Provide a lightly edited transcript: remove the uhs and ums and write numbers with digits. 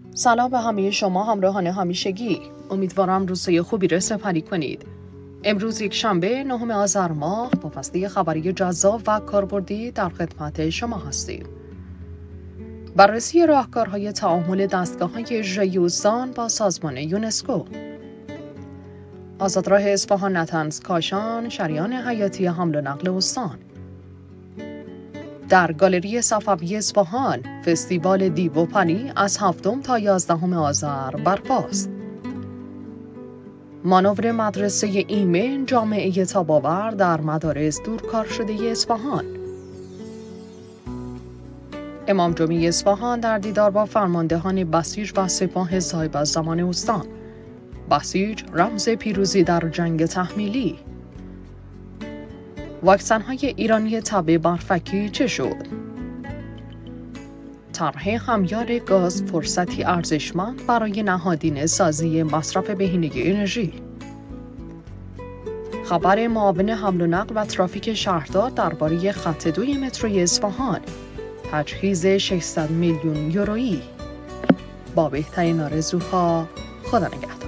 سلام به همه شما همراهان همیشگی. امیدوارم روزهای خوبی را سپری کنید. امروز یک شنبه 9 آذر ماه با فصلی خبری جذاب و کاربردی در خدمت شما هستیم. بررسی راهکارهای تعامل دستگاه‌های اجرایی استان با سازمان یونسکو. آزادراه اصفهان نطنز کاشان شریان حیاتی حمل و نقل استان. در گالری صفوی اصفهان فستیوال دیو و پری از 7 تا 11 آذر برپاست. مانور مدرسه ایمن جامعه تاباور در مدارس دورکار شده اصفهان. امام جمعه اصفهان در دیدار با فرماندهان بسیج و سپاه صاحب الزمان استان. بسیج رمز پیروزی در جنگ تحمیلی. واکسن‌های ایرانی تب برفکی چه شد؟ طرح همیار گاز فرصتی ارزشمند برای نهادینه سازی مصرف بهینه انرژی. خبر معاون حمل و نقل و ترافیک شهردار درباره خط 2 متروی اصفهان، تجهیز 600 میلیون یورویی. با بهترین آرزوها، خدا نگهدار.